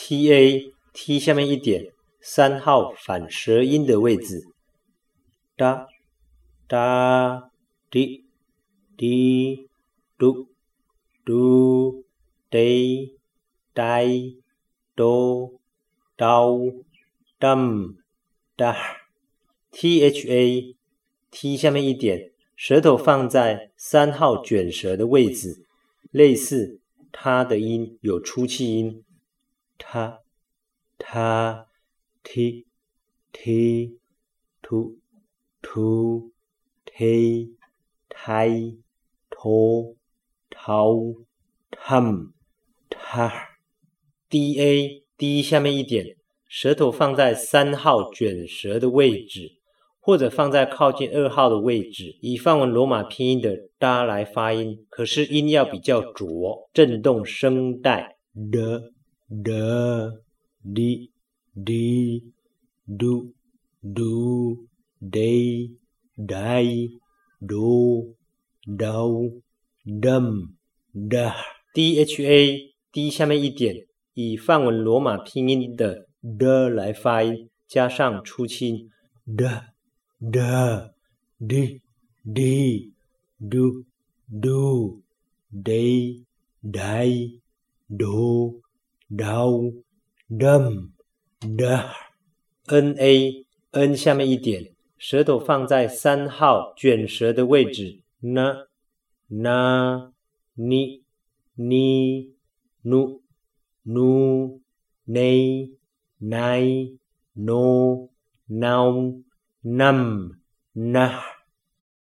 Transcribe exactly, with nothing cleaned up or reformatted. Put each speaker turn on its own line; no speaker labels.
T A T 下面一点三号反舌音的位置，哒哒滴滴嘟嘟滴呆哆叨当哒。T H A T 下面一点，舌头放在三号卷舌的位置，类似它的音有出气音，它它 t t tu tu te tai to tao tam ta。 D A D 下面一点，舌头放在三号卷舌的位置，或者放在靠近二号的位置，以梵文罗马拼音的哒来发音，可是音要比较浊，震动声带的的滴滴嘟嘟滴呆嘟叨当哒。 D H A D 下面一点，以梵文罗马拼音的的来发音，加上出气音的的滴滴嘟嘟滴呆嘟叨当哒。 N A N 下面一点，舌头放在三号卷舌的位置，呢那你你nu nu ne nai no now nam nah。